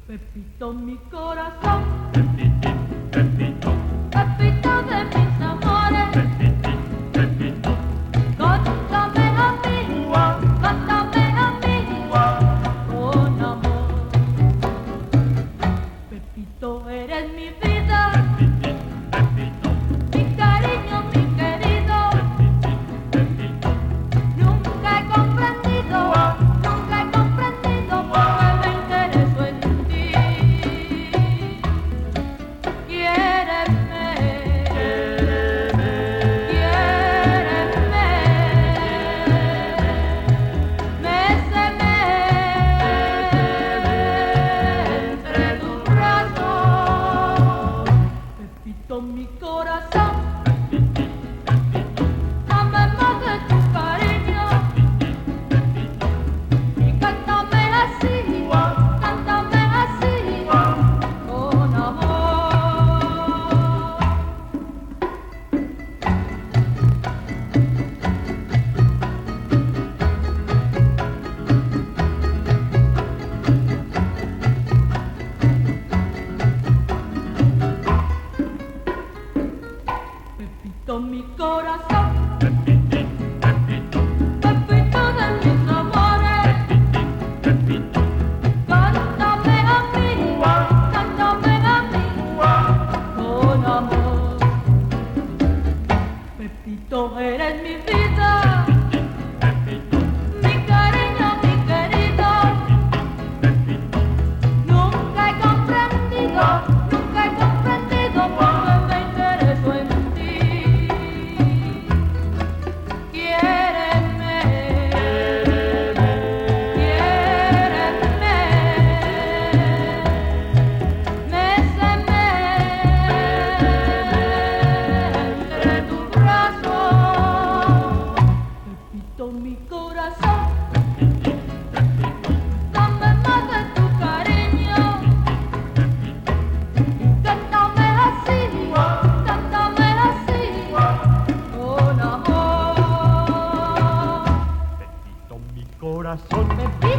Pepito, mi corazón, Pepitín, Pepito, Pepito de mis amores, Pepitín, Pepito, cántame a mí, ua, cántame a mí, ua. con amor. Pepito, eres mi vida, Pepitín, Pepito, mi cariño, mi querido. Pepitín, Pepito, Nunca he comprendido por qué me intereso en ti. Quiéreme, quiéreme, méceme entre tus brazos. Pepito, mi corazón, Pepitín, Pepito, dame más de tu cariño. Pepito, Y cántame así, con amor. Pepito, mi corazón, Pepitín, Pepito, Pepito de mis amores. Pepitín, Pepito, Cántame a mí, con amor. Pepito, eres mi vida, Pepito, mi cariño, mi querido. Pepito, Nunca he comprendido por qué me intereso en ti. Quiéreme, quiéreme, méceme entre tus brazos. Pepito, mi corazón, Pepitín, Pepito, dame más de tu cariño. Cántame así, con amor. Pepito, mi corazón. Pepito.